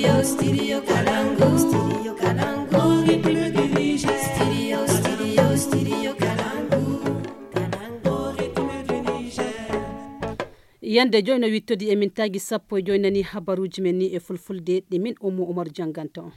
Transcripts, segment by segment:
Studio Kalangu, Studio Kalangu, Studio Kalangu, yande joyno wittodi emin tagi sappo joynani habaruji men ni e fulfulde de min Omar Janganto.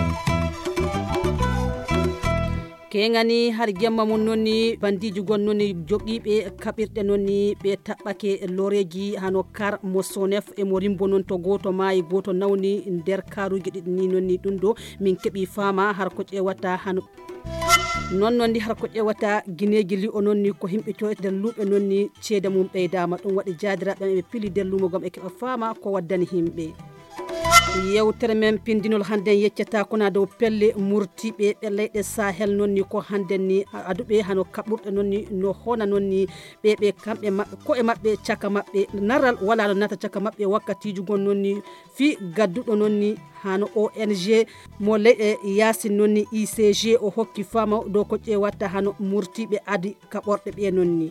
Kengani har gemma mun nonni bandiji gonnoni jogibe kabirde nonni be tabbake loreji hano kar mosonef e morimbo non to goto mai goto nawni der karuji didni nonni dundo min kebi fama har ko ƴewata hano non di har ko ƴewata gineji li ononni ko himbe coyde lube nonni cede mum beydama dum wadi jadira be pili dellumo gam e keba fama ko waddani himbe yewtere men pindinol handen yeccata kuna dow pelle murtibe be leyde Sahel nonni ko handen ni adube hano kaburde nonni no hona nonni be kambe mabbe ko e mabbe ciaka mabbe naral wala no nata ciaka mabbe wakkati jugon nonni fi gaddudo nonni hano ONG mo leyde Yasin nonni ICG o hokki fama do ko ƴewata hano murtibe adi kaborde be nonni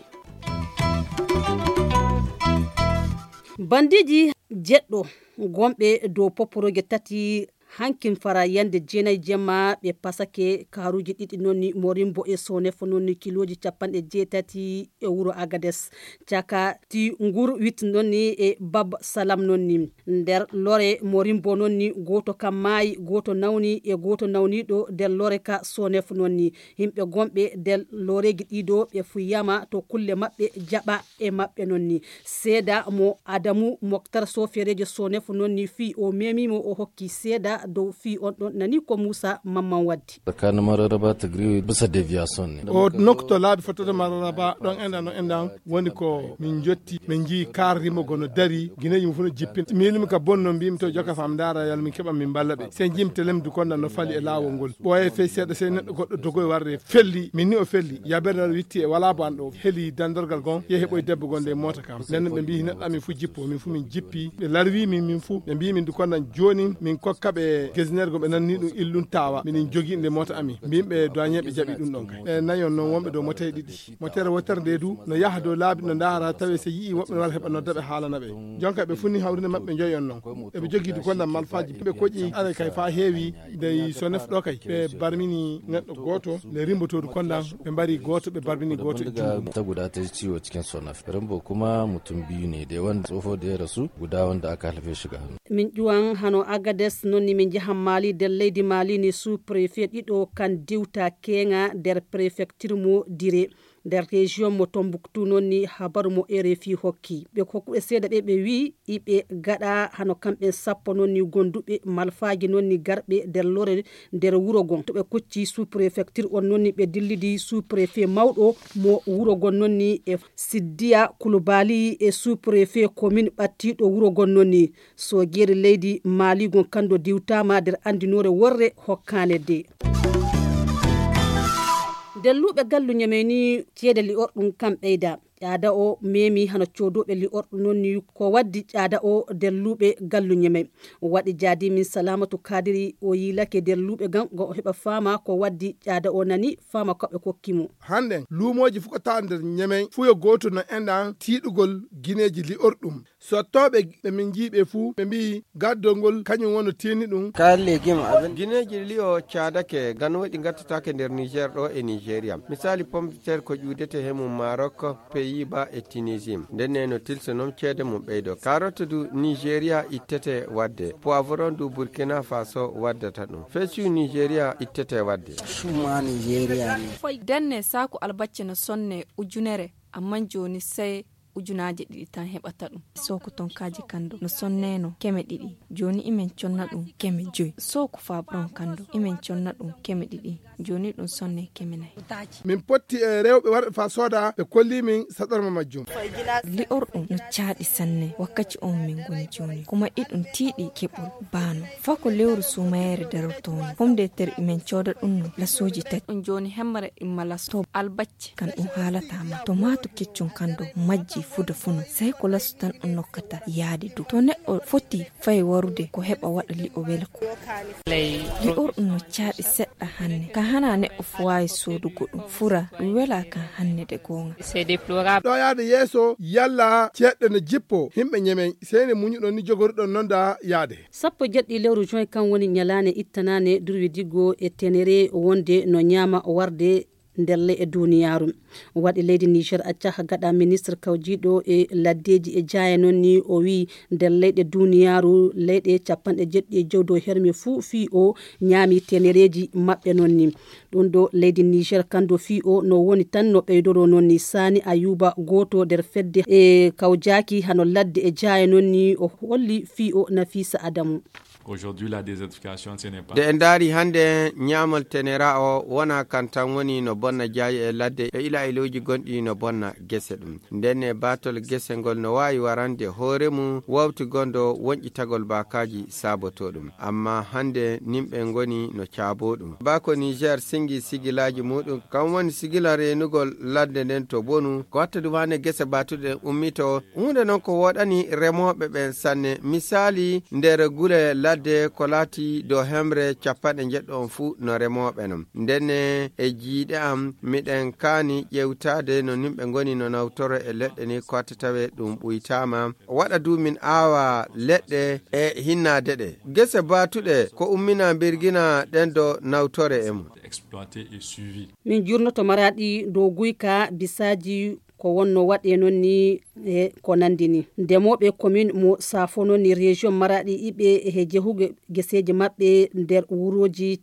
bandiji jeddo gombe do poporoge tati hankin fara yande jenay jemma be pasake karuji didi nonni morimbo e sonefo nonni kiloji capande jetati e wuro Agades chaka ti ngur wit nonni e bab salam nonni der lore morimbo nonni goto kamai goto nawni e goto nawni do del lore ka sonefo nonni himbe gombe del loreji dido be fuyama to kulle mabbe jaba e mabbe nonni seda mo Adamu Moktar Sofereje sonefo nonni fi o memimo o hokki seda do fi on don nani ko Musa Mamman waddi kan mararaba tagri bisa deviation ne o nokto laabi fototo mararaba don endan woni ko min jotti min ji karrimo gono dari gineji mu fu jippin milimi ka bonno mbim to joka fam dara yal min keba min ballabe sen jimtelem du konna no fali e lawol ngol boye fe sedda sen neddo goddo dogoy warre felli minni o felli ya bernal witti e wala bando heli dandorgal gon ye heboy debbo gonde mota kam nen be mbi neddo mi fu jippo min fu min jippi be larwi min fu be mbi min du konna joni min kokkabe gesnergo be nanni dum illun tawa min jogi inde mota ami bimbe douanier jabi dum don kay nayon non wombe do motere didi motere wotere du no yaha do laabi no ndara tawe se yi wobbe wal heba no dabe halana be jonka be funni hawrine mabbe joyon non e be jogi du konna malfaji be koji ala kay fa heewi de sonef do kay be barmini neddo goto le rimboto du konna be bari goto be barmini goto ta guda ta ciwo cikin sonaf rimbo kuma mutum biyu ne da wanda tsofo da ya rasu guda wanda aka halfe shiga min juwan hano Agades nonni min jaham Mali del leydi Mali ni sous préfet dido kan diwta kenga der préfecture mo dire der région mo Tombouctou nonni habaru mo RFI hokki be kokku e seda be wi ibe gada hano kambe sappo nonni gondube malfaaji nonni garbe der lore der wurogon to be kocci sous préfecture on nonni be dillidi sous préfet mawdo mo wurogon nonni e Siddia Koulibaly e sous préfet commune battido wurogon nonni so gere leydi Mali gon kando diwtama der andinore worre hokkane de delluɓe gallu nyameni cede li ordum kam beyda ƴaada o memi hano codoɓe li orɗo nonni ko waddi ƴaada o delluɓe gallu nyame waɗi jadi min Salamatu Kadiri o yilake delluɓe gam go heba fama ko waddi ƴaada o nani fama ko be kokkimo hande lumoji fuko tander nyame fuyo goto no endan tidugol gineji li ordum so tobe be min jibe fu be bi gaddongol kanyum wono teni dum kalle gim aben gineji li o caadake gan wadi gattata nder Niger do e Nigeria misali pomme de terre ko judete hemu Maroc Pays-Bas e Tunisie denne no tilsonom cede mum beydo carotte du Nigeria ittete wadde poivron du Burkina Faso waddata dum fesu Nigeria ittete wadde shuma Nigeria foy denne saku albacce no sonne ujunere amman joni sai ujunaje didi tan hebata dum soku tonkaji kando no sonneno keme didi joni imen conna dum keme joy soku fabron kando imen conna dum keme didi joni dum sonne keme nay min potti e rewbe warbe fa soda be kolli min sadarma majjum li ordum no caadi sanne wakkati on min goni joni kuma idum tiidi kebul bano fako lewru sumayere darotoni pomde ter imen coda dum la soji tet on joni hemmare imala stop albacce kan dum halata ma tomatu keccum kando majji waddi fuda funo sai ko lasu tan on nokkata yaade du to neɗɗo foti fay warude ko heɓa waɗa li'o welko li'orɗum no caaɗi seɗɗa hanne ka hana neɗɗo fu wawi sodugo ɗum fura ɗum wela kan hanne de gonga ɗo yaade yeeso yalla ceeɗɗo ne jippo himɓe ñemen seyne muñuɗon ni jogoriɗon noon da yaade 17 lewru juin kan woni ñalane ittanane durwidigo e tenere wonde no ñaama warde ndelle e duniyaru waɗi leydi Niger accaha gaɗa ministre kawjiɗo e laddeji e jaya noon ni o wi nder leyɗe duniyaru leyɗe 70 dow hermi fuu fi o ñaami tenereji maɓɓe noon ni ɗum ɗo leydi Niger kando fi o no woni tan no ɓeydoro noon ni Sani Ayuba goto nder fedde e kawjaki hano ladde e jaya noon ni o holli fi o Nafisa Adamu. Aujourd'hui la désertification ce n'est pas de ndari hande nyaamal tenera o wona kan tan woni no bonna jaayi e ladde e ila iloji gondi no bonna gese dum ndenne batol gese ngol no wawi warande hoore mum wawti gondo wonƴitagol bakaji saboto dum amma hande nimbe ngoni no caabo dum bako Niger singi sigilaji mudum kam woni sigila renugol ladde nden to bonu ko watta dum hande gese batude ummito hunde non ko wodani remobe ben sanne misali nder gule ladde ko laati do hemre capanɗe jeɗɗon fu no remoɓe non ndenne e jiiɗe am miɗen kaani ƴewtade no nimɓe ngoni no nawtoro e leɗɗe ni ko tawe ɗum ɓuytama waɗa du min aawa leɗɗe e hinnade ɗe gese batuɗe ko ummina birgina ɗen do nawtore e mum exploité et suivi min jurnoto maraɗi dow guyka bisaji ko wonno waɗe noon ni e ko nandi ni ndemoɓe commune mo Safo noon ni région Maradi iɓe e jehuge geseji maɓɓe nder wuroji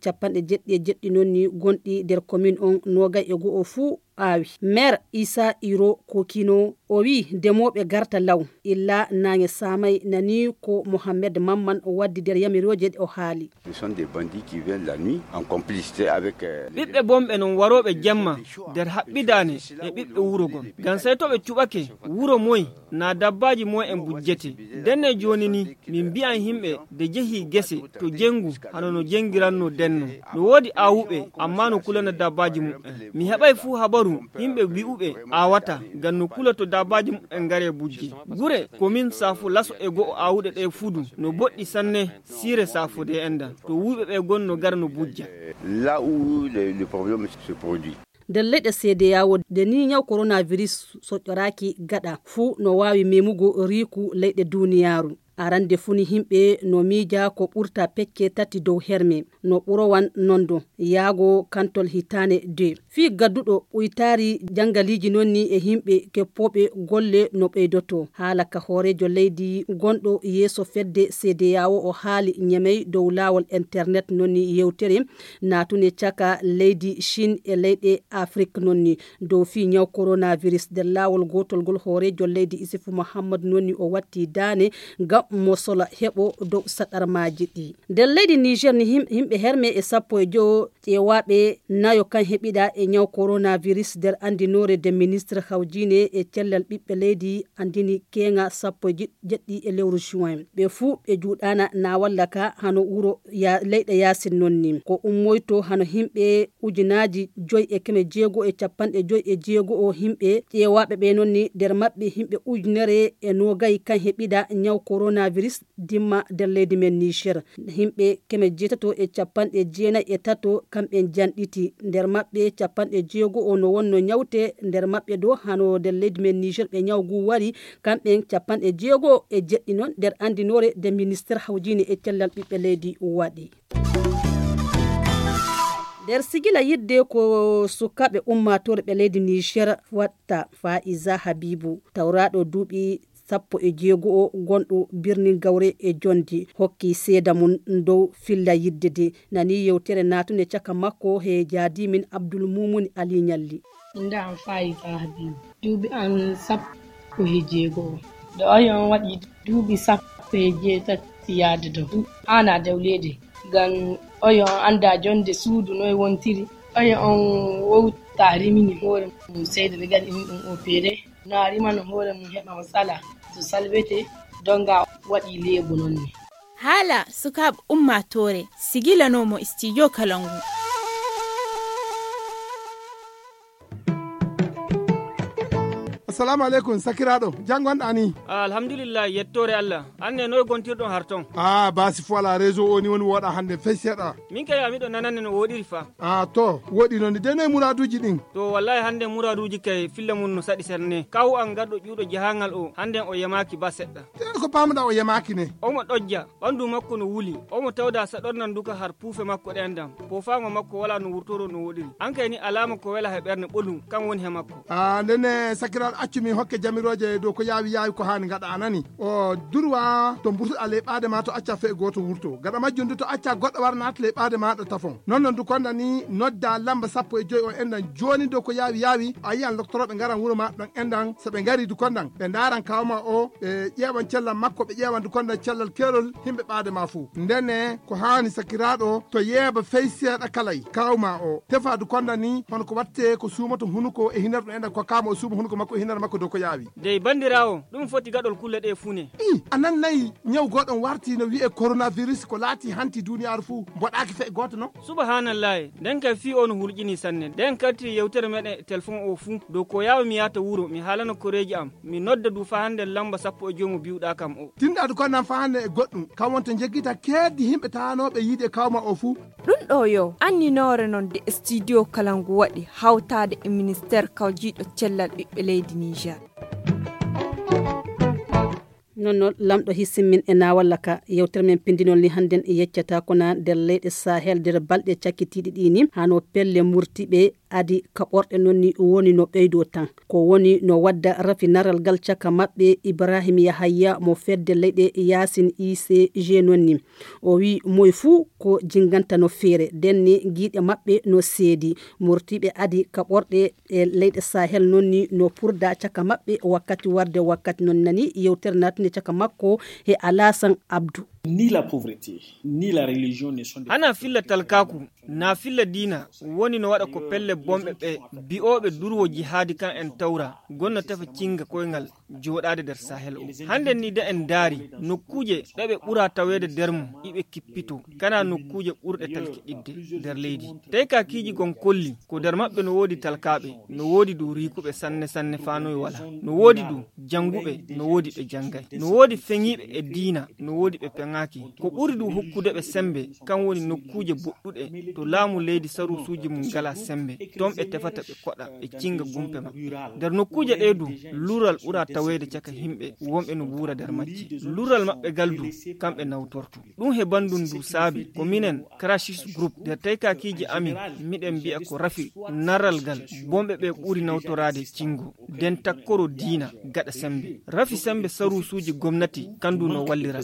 70 noon ni gonɗi nder commune on nogay e go'o fuu awi maire Issa Iro Kokino o wi ndemoɓe garta law illa nange samay nani ko Mohamed Mamman o waddi nder yamiroje o haali. Ce sont des bandits qui viennent la nuit en complicité avec ɓiɓɓe bomɓe non waroɓe jamma nder haɓɓidane e ɓiɓɓe wuro gon gan sai to ɓe cuɓake wuro moy na dabbaji moy en bujjete denne joni ni min mbiyan himɓe de jehi gese to jengu hano no jengiranno denno no wodi awuɓe amma no kulana dabbaji mumɓe mi heɓay fu habaru himɓe wi'uɓe awata gan no kula to dabbaji mumɓe ngare bujji gure komin Safo laso e go'o awuɗe ɗe fudu no boɗɗi sanne sire Safo de enda to wuɓe ɓe gonno gar no bujja là où le problème se produit. nder leyɗe CEDEAO de ni ñaw coronavirus soƴƴoraki gaɗa fuu no wawi memugo riku leyɗe duniyaru arande funi himɓe no miija ko ɓurta pecce 3 dow herme no ɓurowan nondo yaago kantol hitane 2 fi gadduɗo ɓuytari jangaliji nonni e himɓe keppoɓe golle no ɓeydoto haala ka hoorejo leydi gonɗo yeeso fedde CEDEAO o haali ñamey dow laawol internet nonni yewtere natune caka leydi Chine e leyɗe Afrique nonni dow fi ñaw coronavirus nder laawol gotol gol hoorejo leydi Isufu Muhammad nonni o watti dane gam mosola heɓo dow saɗarmaji ɗi nder leydi Niger ni himɓe herme e 15 ƴeewaɓe nayo kan heɓiɗa e ñaw coronavirus nder andinore de ministre hawjine e cellal ɓiɓɓe leydi andini kenga 17 e lewru juin ɓe fuu ɓe juuɗana na walla ka hano wuro leyɗe Yasin nonni ko ummoyto hano himɓe ujunaji 5,56 o himɓe ƴeewaɓe ɓe nonni nder maɓɓe himɓe ujunere e nogay kan heɓiɗa ñaw coronavirus dimma nder leydi men Niger himɓe 893 kamɓe janɗiti nder maɓɓe 60 no wonno ñawte nder maɓɓe do hano nder leydi men Niger ɓe ñawgu wari kamɓe 67 non nder andinore de ministre hawjini e cellal ɓiɓɓe leydi waɗi nder sigila yidde ko sukaɓe ummatore ɓe leydi Niger watta Faiza Habibu tawraɗo duuɓi 16 gonɗo birni Gawre e Jondi hokki seeda mum dow filla yiddede nani yewtere natune caka makko he jaadimin Abdul Mumun Ali Nyalli nda am Faiza Habibu duuɓi an 16 do ayon waɗi duuɓi 17 yaade dow ana dawlede gan oyon anda jonde suudu noy wontiri oyon on wowta rimini hoore mum seyde ɓe gaɗi ɗum opéré na rimano hoore mum heɓa matsala to salbete donga waɗi leebu noon ni haala sukaɓe ummatore sigilanomo studio Kalangu. assalamu alaikum sakiraɗo jangonɗa ni alhamdulillah yettore Allah anne noy gontirɗon harton basi fo ala réseau o ni woni woɗa hande fey seeɗa min kay amiɗo nananne no woɗiri fa to woɗi noon de noye muraduji ɗin to wallahi hande muraduji kay filla mum no saɗi serne kawu an garɗo ƴuuɗo jahangal o hande o yamaki ba seɗɗa ko pamuɗa o yamaki ne omo ɗojja ɓandu makko no wuli omo tawda saɗornan duka har puufe makko ɗendam pofama makko wala no wurtoro no woɗiri an kay ni alama ko wela he ɓerde ɓolum kan woni he makko ndene sakiraɗo accumi hokke jamiroje dow ko yawi ko hani gaɗa anani o durwa to burtuɗa leɓade ma to acca fe goto wurto gaɗa majjum de to acca goɗɗo war nata leɓade maɗa tafon non du konda ni nodda lamba 15 o endan joni dow ko yawi a yiyan doctoroɓe garan wuuro ma ɗon endan soɓe gari du kondan ɓe daran kawma o ɓe ƴewan cellal makko ɓe ƴewan du kondan cellal kerol himɓe ɓade ma fou ndene ko hani sakiraɗo to yeeba fey seeɗa kalay kawma o tefa du konda ni hono ko watte ko suumato hunuko e hinar ɗum endan ko kama o suuma hunuko makko e hinar makko dow ko yawi dey bandirawo ɗum foti gaɗol kulle ɗe fuu ne anan nayi ñaw goɗon warti no wiye coronavirus ko laati hanti duniyaru fuu mboɗaki fe goto non subhanallahi nden kay fi on hulƴini sanne nden karti yewtere meɗen téléphone o fuu dow ko yawa mi yata wuuro mi haalano koreji am mi nodda du fa hande lamba 15 mo biwɗa kam o tinɗaɗu ko nan fa hande e goɗɗum kam wonto jeggita keddi himɓe tanoɓe yiide kawma o fuu ɗum ɗo yo anninore noon de studio kalangu waɗi hawtade e ministére kawjiɗo cellal ɓiɓɓe leydi Niger nonno lamɗo hissimmin e nawalla ka yewtere men pindinol ni hannden e yeccata kona nder leyɗe sahel nder balɗe cakkitiɗi ɗi ni hano pelle murtiɓe adi kaɓorɗe noon ni woni no ɓeydo tan ko woni no wadda rafinaral gal caka maɓɓe Ibrahim Yahaya mo fedde leyɗe Yasin ICG noon ni o wi moye fuu ko jinganta no feere denni giiɗe maɓɓe no seedi murtiɓe adi kaɓorɗe e leyɗe sahel noon ni no purda caka maɓɓe wakkati warde wakkati noon nani yewtere natinde caka makko e Alassane Abdou ni la pauvreté ni la religion ne sont ana filla talkaku na filla dina woni no waɗa ko pelle bomɓe ɓe bi'oɓe durwo jihadi kan en tawra gonno tefa cinga koyngal joɗade nder sahel o hande ni de en daari nokkuje ɗeɓe ɓura tawede nder mum iɓe kippito kana nokkuje ɓurɗe talke ɗidde nder leydi tawi ka kiiji gon kolli ko nder maɓɓe no woodi talkaɓe no woodi du rikuɓe sanne sanne fanoye wala no woodi du janguɓe no woodi ɓe janggay no woodi feŋiɓe e diina no woodi ɓe peŋaki ko ɓuri du hokkude ɓe sembe kan woni nokkuje boɗɗuɗe to laamu leydi sarusuji mum ngala sembe ton ɓe tefata ɓe koɗa ɓe cinga gumpe maɓɓe nder nokkuje ɗe du lural ɓura tawede caka himɓe wonɓe no wuura nder majji lural maɓɓe gal du kamɓe nawtortu ɗum he bandum du saabi ko minen crashis groupe nder tawi kakiji amin miɗen mbiya ko rafi naral gal bomɓe ɓe ɓuri nawtorade cingo nden takkoro diina gaɗa sembe rafi sembe sarusuji gomnati kandu no wallira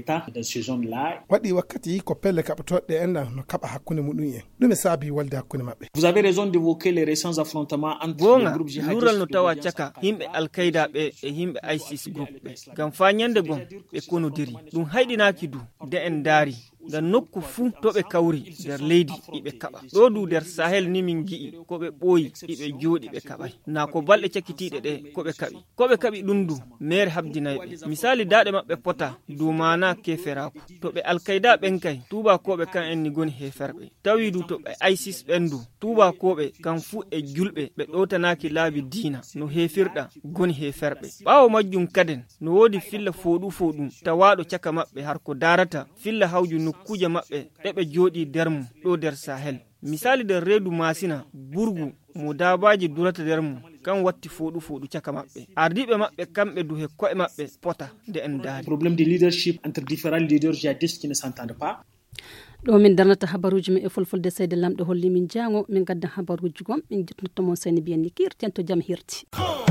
waɗi wakkati ko pelle kaɓatoɗe enɗan no kaɓa hakkunde muɗum en ɗum e saabi walde hakkunde maɓɓe vous avez raison d'évoquer les récents affrontements entre les groupes jihadistes lural no tawa caka himɓe alkayda ɓe e himɓe ISIS groupe ɓe ngam fa ñande gon ɓe konodiri ɗum hayɗinaki du de en daari ngam nokku fuu to ɓe kawri nder leydi iɓe kaɓa ɗo du nder sahel ni min gi'i ko ɓe ɓooyi iɓe jooɗi ɓe kaɓay na ko balɗe cakkitiɗe ɗe ko ɓe kaɓi ɗum du mere habdinayɓe misali daɗe maɓɓe pota du mana keferaku to ɓe alkayda ɓen kay tubakoɓe kan en ni goni heferɓe tawi du to ɓe ISIS ɓen du tubakoɓe kan fuu e julɓe ɓe ɗotanaki laabi diina no hefirɗa goni heferɓe ɓawo majjum kaden no woodi filla foɗum tawaɗo caka maɓɓe har ko darata filla hawju nokkuje maɓɓe ɗeɓe jooɗi nder mum ɗo nder sahel misali nder reedu masina burgu mo dabaji durata nder mum kan watti foɗu caka maɓɓe ardiɓe maɓɓe kamɓe du he ko'e maɓɓe pota nde en daari problème de leadership entre différents leaders jihadistes qui ne s'entendent pas ɗo min darnata habaruji men e fulfulde seyde lamɗo holli min jango min gaddan habaruji gon min jettoto mon seyni biyen ni kirten to jaam hirti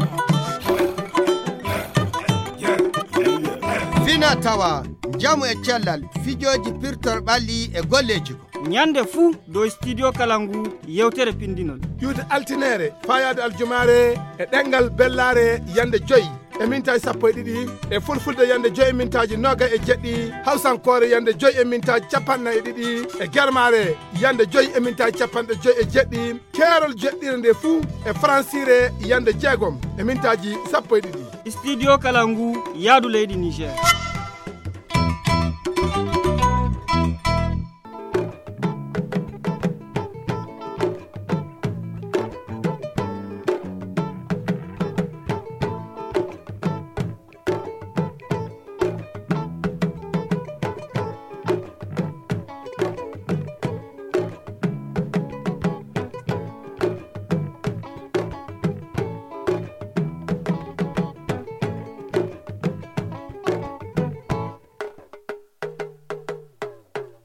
fina tawa jamu e cellal fijoji pirtor ɓalli e golleji ko ñande fuu dow studio kalangu yewtere pindinol yude altinere fayade aljumare e ɗengal bellare yande 5 e mintaji 12 e fulfulde yande 5 e mintaji 27 hawsankore yande 5 e mintaji 42 e germare yande 5 e mintaji 57 keerol jeɗɗire nde fuu e francire yande 6 e mintaji 12 studio kalangu yaadu leydi Niger